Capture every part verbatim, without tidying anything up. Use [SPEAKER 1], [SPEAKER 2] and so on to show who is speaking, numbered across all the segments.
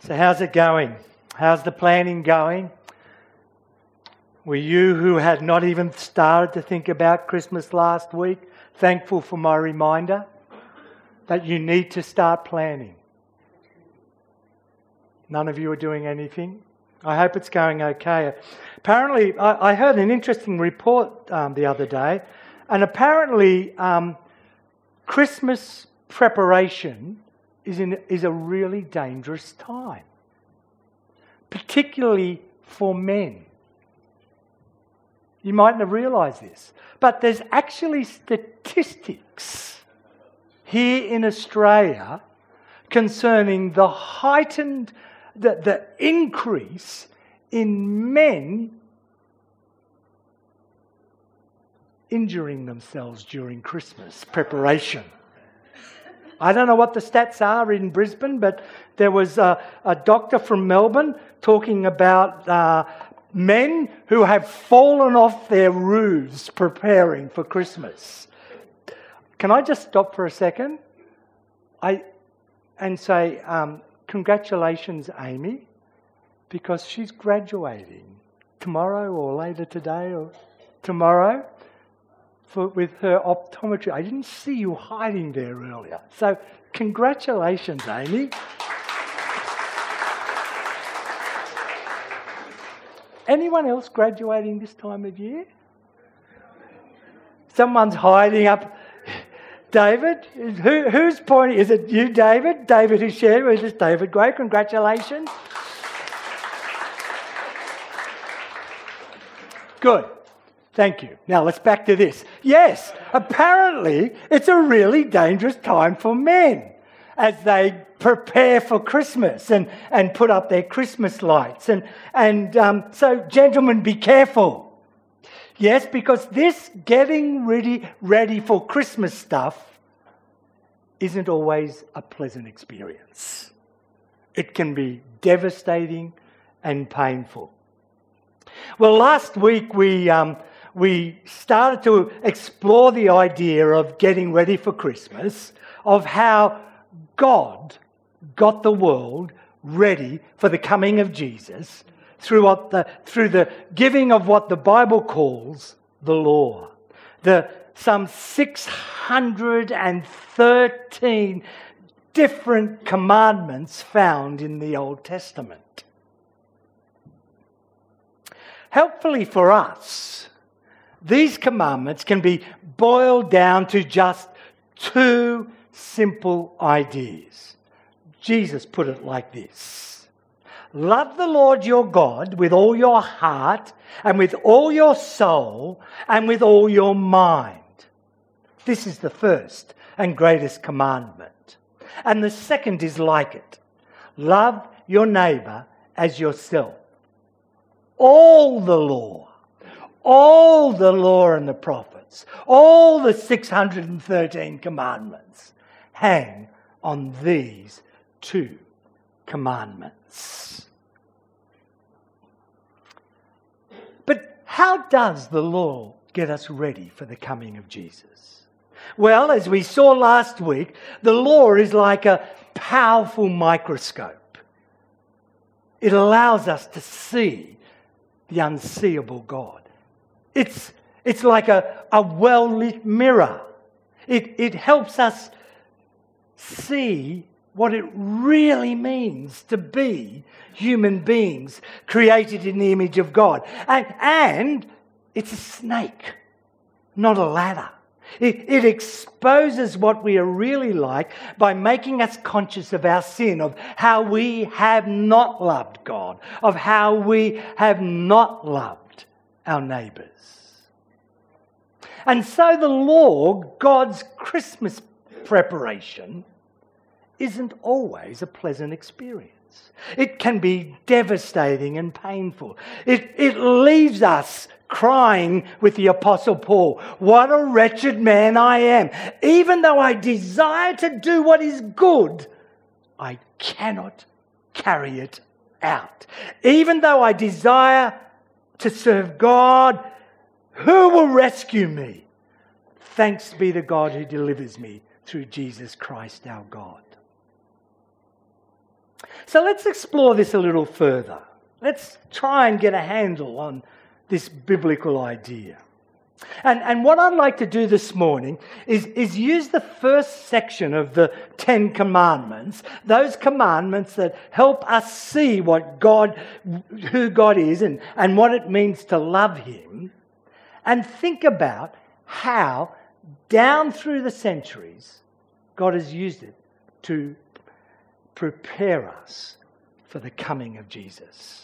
[SPEAKER 1] So how's it going? How's the planning going? Were you who had not even started to think about Christmas last week thankful for my reminder that you need to start planning? None of you are doing anything? I hope it's going okay. Apparently, I, I heard an interesting report um, the other day, and apparently um, Christmas preparation is, in, is a really dangerous time, particularly for men. You mightn't have realised this, but there's actually statistics here in Australia concerning the heightened, the, the increase in men injuring themselves during Christmas preparation. I don't know what the stats are in Brisbane, but there was a, a doctor from Melbourne talking about uh, men who have fallen off their roofs preparing for Christmas. Can I just stop for a second? I and say, um, congratulations, Amy, because she's graduating tomorrow or later today or tomorrow for, with her optometry. I didn't see you hiding there earlier. So congratulations, Amy. Anyone else graduating this time of year? Someone's hiding up. David? Who, who's pointing? Is it you, David? David who shared with us? David, great. Congratulations. Good. Thank you. Now let's back to this. Yes, apparently it's a really dangerous time for men as they prepare for Christmas and, and put up their Christmas lights. And, and um, so, gentlemen, be careful. Yes, because this getting ready, ready for Christmas stuff isn't always a pleasant experience. It can be devastating and painful. Well, last week we... Um, We started to explore the idea of getting ready for Christmas, of how God got the world ready for the coming of Jesus through what the through the giving of what the Bible calls the law. The some six hundred thirteen different commandments found in the Old Testament. Helpfully for us, these commandments can be boiled down to just two simple ideas. Jesus put it like this: love the Lord your God with all your heart and with all your soul and with all your mind. This is the first and greatest commandment. And the second is like it: love your neighbour as yourself. All the law All the law and the prophets, all the six hundred thirteen commandments hang on these two commandments. But how does the law get us ready for the coming of Jesus? Well, as we saw last week, the law is like a powerful microscope. It allows us to see the unseeable God. It's it's like a, a well-lit mirror. It, it helps us see what it really means to be human beings created in the image of God. And, and it's a snake, not a ladder. It, it exposes what we are really like by making us conscious of our sin, of how we have not loved God, of how we have not loved our neighbours. And so the law, God's Christmas preparation, isn't always a pleasant experience. It can be devastating and painful. It, it leaves us crying with the Apostle Paul, "What a wretched man I am. Even though I desire to do what is good, I cannot carry it out. Even though I desire to serve God, who will rescue me? Thanks be to God who delivers me through Jesus Christ our God." So let's explore this a little further. Let's try and get a handle on this biblical idea. And, and what I'd like to do this morning is, is use the first section of the Ten Commandments, those commandments that help us see what God, who God is and, and what it means to love Him, and think about how, down through the centuries, God has used it to prepare us for the coming of Jesus.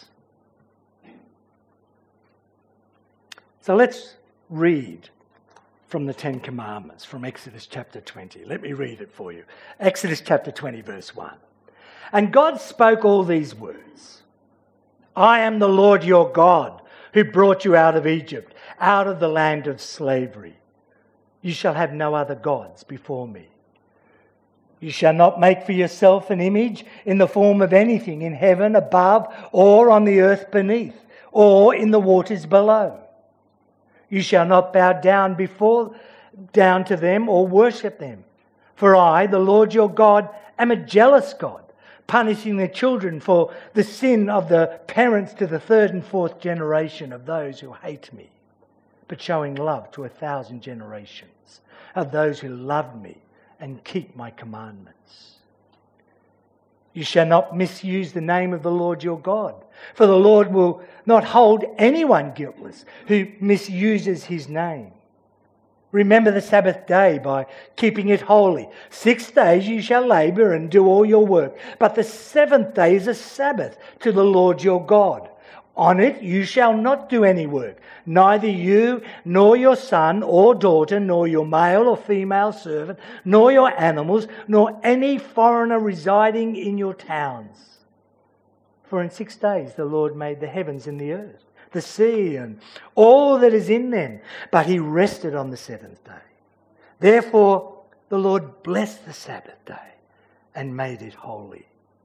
[SPEAKER 1] So let's read from the Ten Commandments, from Exodus chapter twenty. Let me read it for you. Exodus chapter twenty, verse one. And God spoke all these words. I am the Lord your God, who brought you out of Egypt, out of the land of slavery. You shall have no other gods before me. You shall not make for yourself an image in the form of anything in heaven above, or on the earth beneath, or in the waters below. You shall not bow down before down to them or worship them. For I, the Lord your God, am a jealous God, punishing the children for the sin of the parents to the third and fourth generation of those who hate me, but showing love to a thousand generations of those who love me and keep my commandments. You shall not misuse the name of the Lord your God, for the Lord will not hold anyone guiltless who misuses his name. Remember the Sabbath day by keeping it holy. Six days you shall labour and do all your work, but the seventh day is a Sabbath to the Lord your God. On it you shall not do any work, neither you, nor your son or daughter, nor your male or female servant, nor your animals, nor any foreigner residing in your towns. For in six days the Lord made the heavens and the earth, the sea and all that is in them, but he rested on the seventh day. Therefore the Lord blessed the Sabbath day and made it holy.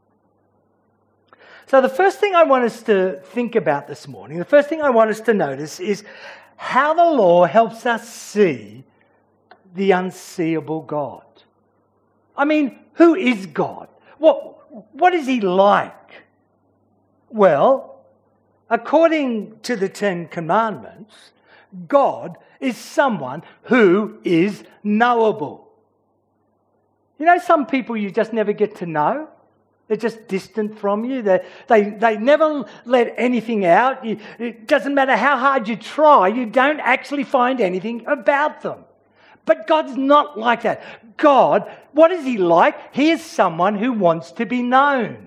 [SPEAKER 1] So the first thing I want us to think about this morning, the first thing I want us to notice is how the law helps us see the unseeable God. I mean, who is God? What, what is he like? Well, according to the Ten Commandments, God is someone who is knowable. You know, some people you just never get to know. They're just distant from you. They, they, they never let anything out. You, it doesn't matter how hard you try, you don't actually find anything about them. But God's not like that. God, what is he like? He is someone who wants to be known.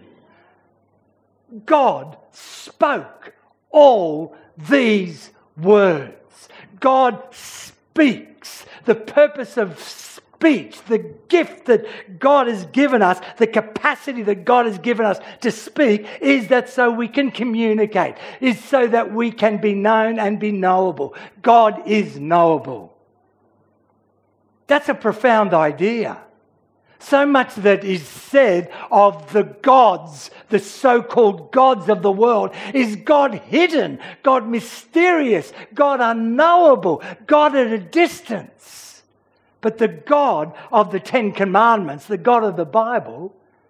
[SPEAKER 1] God spoke all these words. God speaks. The purpose of speech, the gift that God has given us, the capacity that God has given us to speak, is that so we can communicate, is so that we can be known and be knowable. God is knowable. That's a profound idea. So much that is said of the gods, the so-called gods of the world, is God hidden, God mysterious, God unknowable, God at a distance. But the God of the Ten Commandments, the God of the Bible,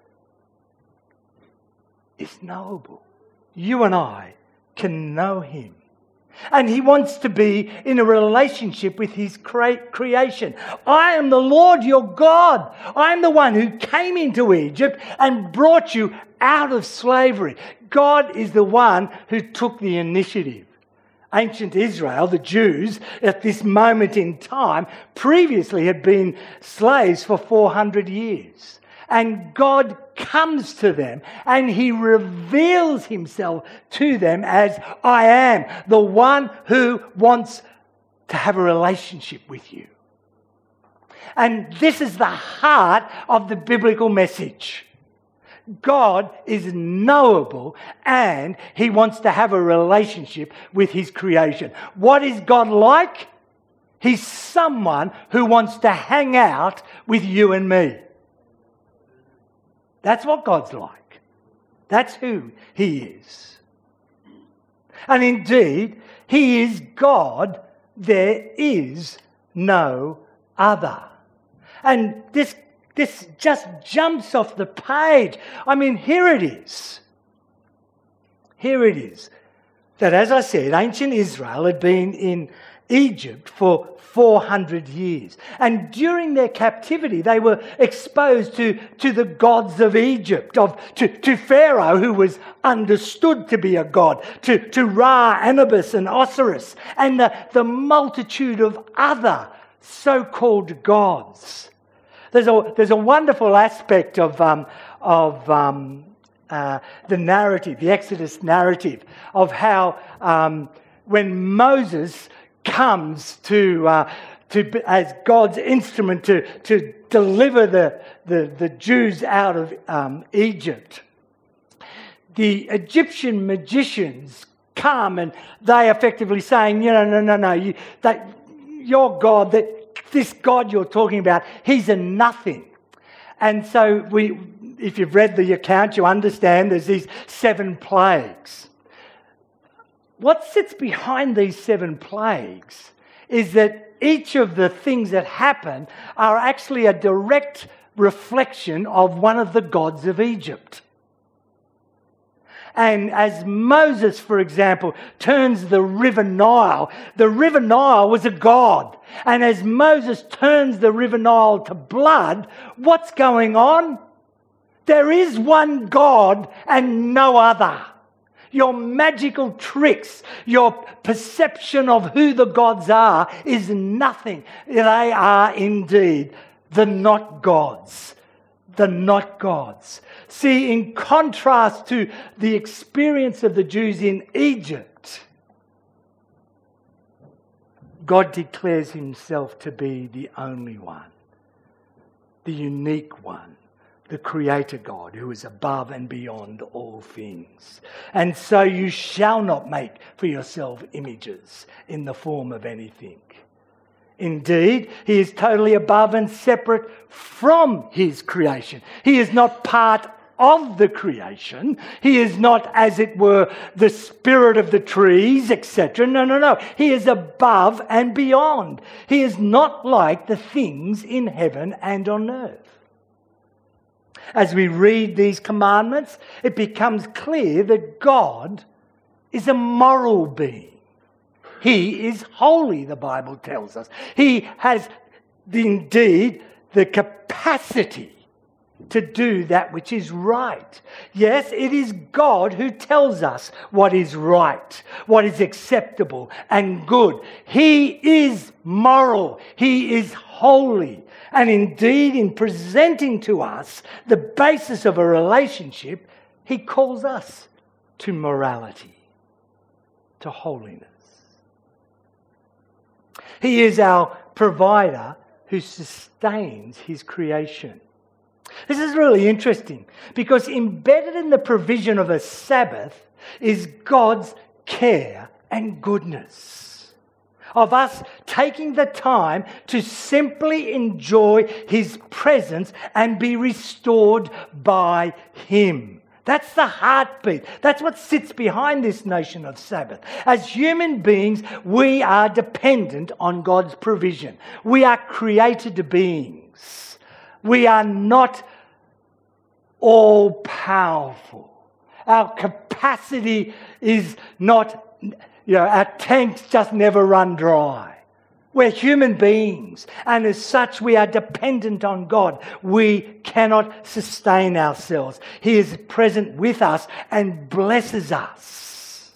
[SPEAKER 1] is knowable. You and I can know him. And he wants to be in a relationship with his cre- creation. I am the Lord your God. I am the one who came into Egypt and brought you out of slavery. God is the one who took the initiative. Ancient Israel, the Jews, at this moment in time, previously had been slaves for four hundred years. And God comes to them and he reveals himself to them as, I am the one who wants to have a relationship with you. And this is the heart of the biblical message. God is knowable and he wants to have a relationship with his creation. What is God like? He's someone who wants to hang out with you and me. That's what God's like. That's who he is. And indeed, he is God. There is no other. And this This just jumps off the page. I mean, here it is. Here it is. That, as I said, ancient Israel had been in Egypt for four hundred years. And during their captivity, they were exposed to, to the gods of Egypt, of to, to Pharaoh, who was understood to be a god, to, to Ra, Anubis, and Osiris, and the, the multitude of other so-called gods. There's a, there's a wonderful aspect of, um, of um, uh, the narrative, the Exodus narrative, of how um, when Moses comes to uh, to as God's instrument to to deliver the the, the Jews out of um, Egypt, the Egyptian magicians come and they effectively saying, you know, no, no, no, you, that your God, that this God you're talking about, he's a nothing. And so we, if you've read the account, you understand there's these seven plagues. What sits behind these seven plagues is that each of the things that happen are actually a direct reflection of one of the gods of Egypt. And as Moses, for example, turns the river Nile, the river Nile was a god. And as Moses turns the river Nile to blood, what's going on? There is one God and no other. Your magical tricks, your perception of who the gods are is nothing. They are indeed the not gods. The not gods. See, in contrast to the experience of the Jews in Egypt, God declares himself to be the only one, the unique one, the Creator God who is above and beyond all things. And so you shall not make for yourself images in the form of anything. Indeed, he is totally above and separate from his creation. He is not part of the creation. He is not, as it were, the spirit of the trees, et cetera. No, no, no. He is above and beyond. He is not like the things in heaven and on earth. As we read these commandments, it becomes clear that God is a moral being. He is holy, the Bible tells us. He has indeed the capacity to do that which is right. Yes, it is God who tells us what is right, what is acceptable and good. He is moral. He is holy. And indeed, in presenting to us the basis of a relationship, he calls us to morality, to holiness. He is our provider who sustains his creation. This is really interesting because embedded in the provision of a Sabbath is God's care and goodness, of us taking the time to simply enjoy his presence and be restored by him. That's the heartbeat. That's what sits behind this notion of Sabbath. As human beings, we are dependent on God's provision. We are created beings. We are not all-powerful. Our capacity is not, you know, our tanks just never run dry. We're human beings, and as such we are dependent on God. We cannot sustain ourselves. He is present with us and blesses us.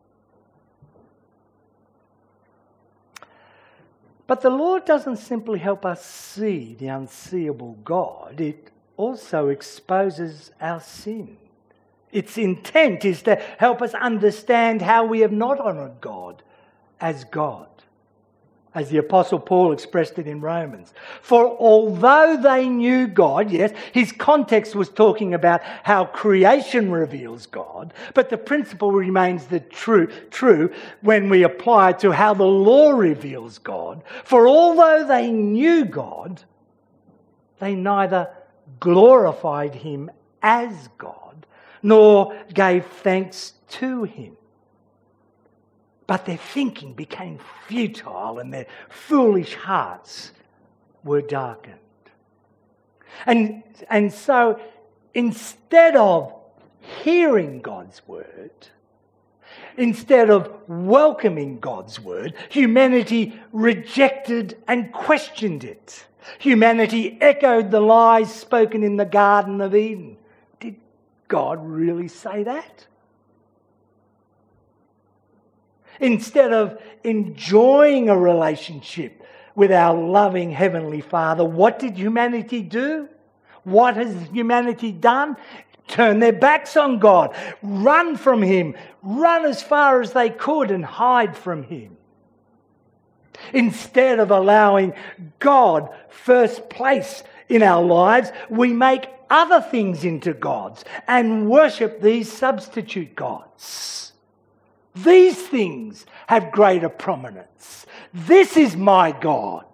[SPEAKER 1] But the Lord doesn't simply help us see the unseeable God. It also exposes our sin. Its intent is to help us understand how we have not honoured God as God, as the Apostle Paul expressed it in Romans. For although they knew God, yes, his context was talking about how creation reveals God, but the principle remains the true, true when we apply it to how the law reveals God. For although they knew God, they neither glorified him as God, nor gave thanks to him. But their thinking became futile and their foolish hearts were darkened. And, and so instead of hearing God's word, instead of welcoming God's word, humanity rejected and questioned it. Humanity echoed the lies spoken in the Garden of Eden. Did God really say that? Instead of enjoying a relationship with our loving Heavenly Father, what did humanity do? What has humanity done? Turn their backs on God, run from Him, run as far as they could and hide from Him. Instead of allowing God first place in our lives, we make other things into gods and worship these substitute gods. These things have greater prominence. This is my God.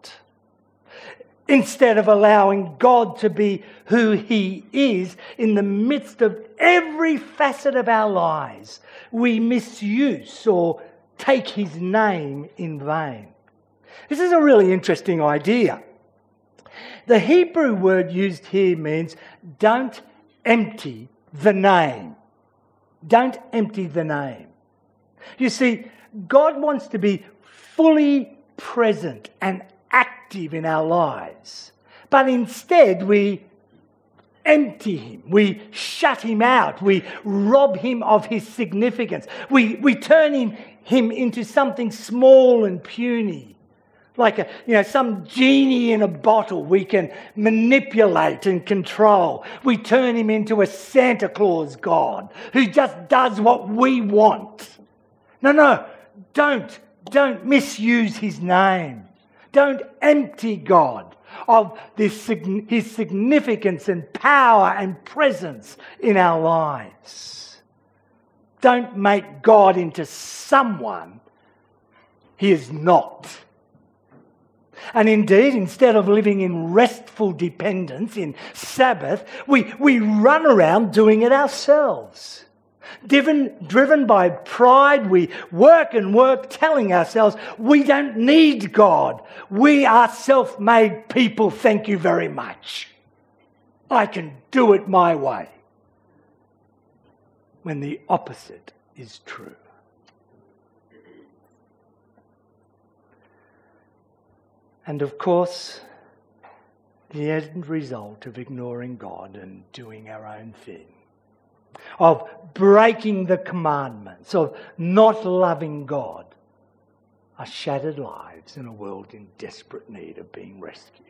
[SPEAKER 1] Instead of allowing God to be who He is in the midst of every facet of our lives, we misuse or take His name in vain. This is a really interesting idea. The Hebrew word used here means don't empty the name. Don't empty the name. You see, God wants to be fully present and active in our lives. But instead we empty Him. We shut Him out. We rob Him of His significance. We, we turn him, him into something small and puny. Like a, you know, some genie in a bottle we can manipulate and control. We turn Him into a Santa Claus God who just does what we want. No, no, don't, don't misuse His name. Don't empty God of this, His significance and power and presence in our lives. Don't make God into someone He is not. And indeed, instead of living in restful dependence, in Sabbath, we, we run around doing it ourselves. Driven, driven by pride, we work and work, telling ourselves we don't need God. We are self-made people, thank you very much. I can do it my way. When the opposite is true. And of course, the end result of ignoring God and doing our own thing, of breaking the commandments, of not loving God, are shattered lives in a world in desperate need of being rescued.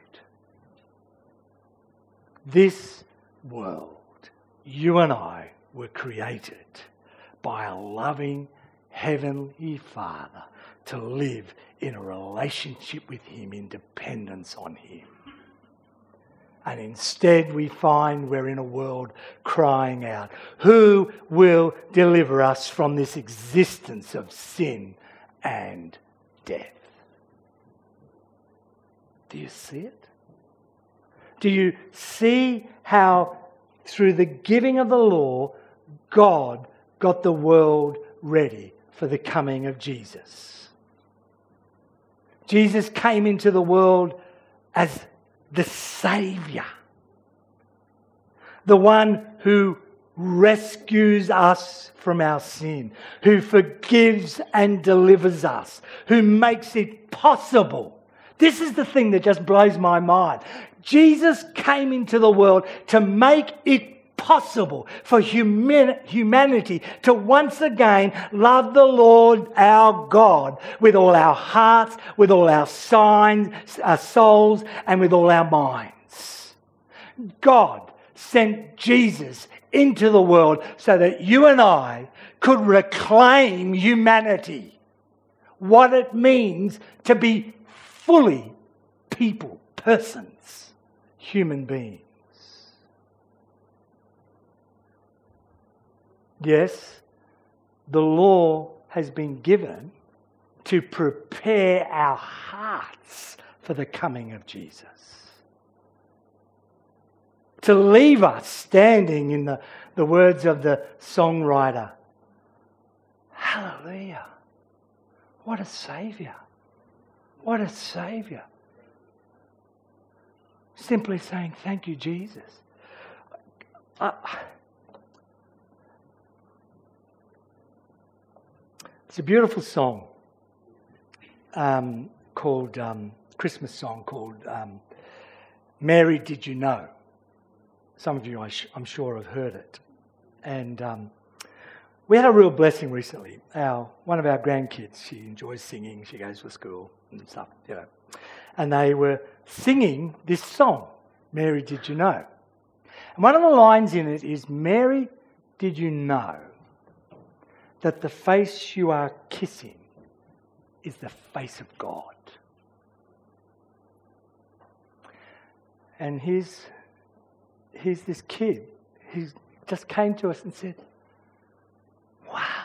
[SPEAKER 1] This world, you and I, were created by a loving Heavenly Father to live in a relationship with Him, in dependence on Him. And instead we find we're in a world crying out, who will deliver us from this existence of sin and death? Do you see it? Do you see how through the giving of the law, God got the world ready for the coming of Jesus? Jesus came into the world as the Saviour, the one who rescues us from our sin, who forgives and delivers us, who makes it possible. This is the thing that just blows my mind. Jesus came into the world to make it possible for human, humanity to once again love the Lord our God with all our hearts, with all our signs, our souls, and with all our minds. God sent Jesus into the world so that you and I could reclaim humanity, what it means to be fully people, persons, human beings. Yes, the law has been given to prepare our hearts for the coming of Jesus. To leave us standing in the, the words of the songwriter, hallelujah, what a Saviour, what a Saviour. Simply saying, thank you, Jesus. I, it's a beautiful song um, called, um, Christmas song called um, Mary, Did You Know? Some of you, I sh- I'm sure, have heard it. And um, we had a real blessing recently. Our One of our grandkids, she enjoys singing. She goes to school and stuff, you know. And they were singing this song, Mary, Did You Know? And one of the lines in it is, Mary, did you know that the face you are kissing is the face of God? And here's, here's this kid who just came to us and said, wow,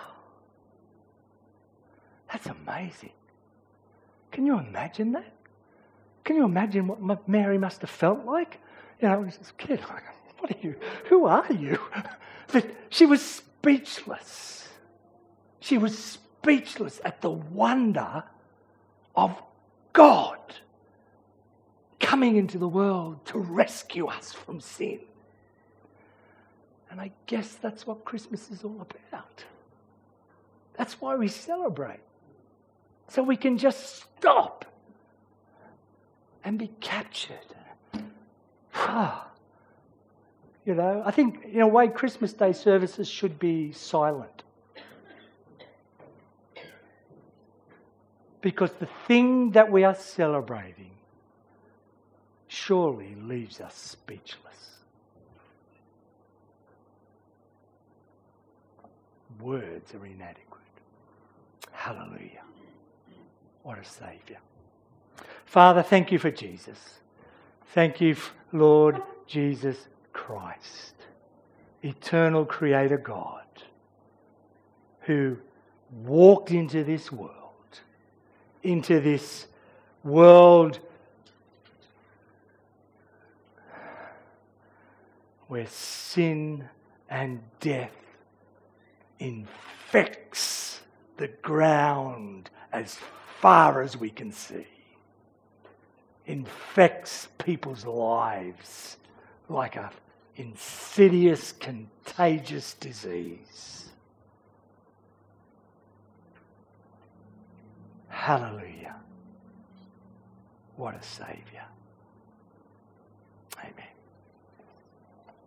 [SPEAKER 1] that's amazing. Can you imagine that? Can you imagine what Mary must have felt like? You know, this kid, what are you? Who are you? She was speechless. She was speechless at the wonder of God coming into the world to rescue us from sin. And I guess that's what Christmas is all about. That's why we celebrate. So we can just stop and be captured. You know, I think in a way Christmas Day services should be silent. Because the thing that we are celebrating surely leaves us speechless. Words are inadequate. Hallelujah. What a Saviour. Father, thank you for Jesus. Thank you, Lord Jesus Christ, eternal Creator God, who walked into this world, into this world where sin and death infects the ground as far as we can see. Infects people's lives like an insidious, contagious disease. Hallelujah. What a Saviour.